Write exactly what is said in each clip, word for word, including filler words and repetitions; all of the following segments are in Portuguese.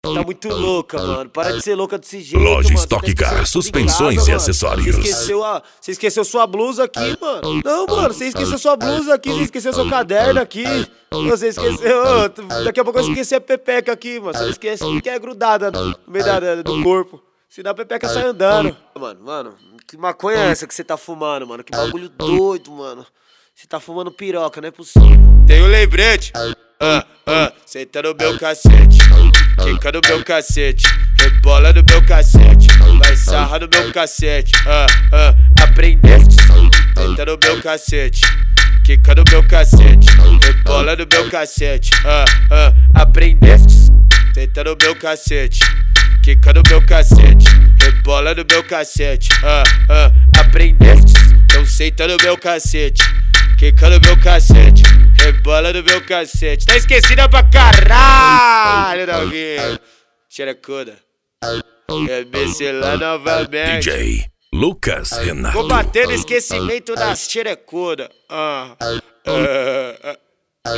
tá muito louca, mano. Para de ser louca desse jeito, Loja mano. Stock Tá Car, suspensões casa, e mano. acessórios. Você esqueceu, a... você esqueceu sua blusa aqui, mano. Não, mano, você esqueceu sua blusa aqui, você esqueceu seu caderno aqui. Você esqueceu... Daqui a pouco eu esqueci a pepeca aqui, mano. Você esquece que é grudada no meio da, do corpo. Senão a pepeca sai andando. Mano, mano, que maconha é essa que você tá fumando, mano? Que bagulho doido, mano. Você tá fumando piroca, não é possível. Tem um lembrete, ah, ah, senta no meu cacete, quica no meu cacete, rebola no meu cacete, vai sarra no meu cacete, ah, ah, aprendeste, senta no meu cacete, quica no meu cacete, rebola no meu cacete, ah, ah, aprendeste, senta no meu cacete, quica no meu cacete, rebola no meu cacete, ah, ah, aprendeste, então senta no meu cacete. Quica no meu cacete, rebola no meu cacete. Tá esquecida pra caralho, novinha. Xerecuda. Rebece lá novamente. D J Lucas Renato. Vou bater no esquecimento das xerecuda. Ah. Ah, ah, ah.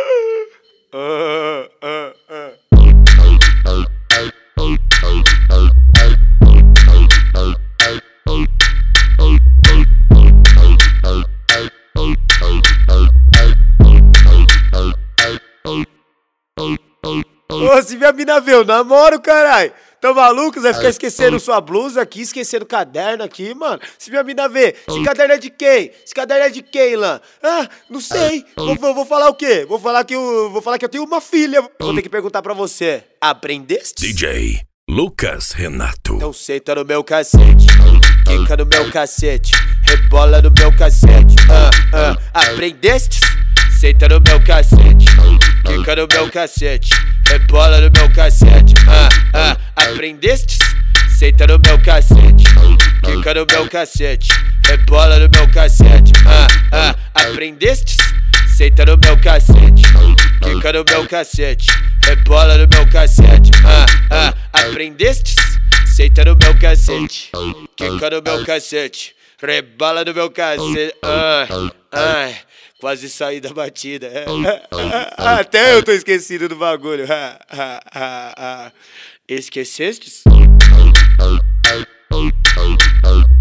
Ah, ah, ah. Ô, se minha mina vê, eu namoro, caralho. Tá maluco? Você vai ficar esquecendo sua blusa aqui, esquecendo o caderno aqui, mano. Se minha mina vê, esse caderno é de quem? Esse caderno é de quem, lá? Ah, não sei. Vou, vou, vou falar o quê? Vou falar que eu, vou falar que eu tenho uma filha. Vou ter que perguntar pra você. Aprendeste? D J Lucas Renato. Então senta no meu cacete, quica no meu cacete, rebola no meu cacete. Ah, ah, aprendeste? Senta no meu cacete, quica no meu cacete, rebola no meu cacete. Ah, ah, aprendeste? Senta no meu cacete, quica no meu cacete, rebola no meu cacete. Ah, ah, aprendeste? Senta no meu cacete, quica no meu cacete, rebola no meu cacete. Ah, ah, aprendeste? Senta no meu cacete, quica no meu cacete, rebola no meu cacete. Ai, ai. Quase saí da batida. Até eu tô esquecido do bagulho. Esquecestes?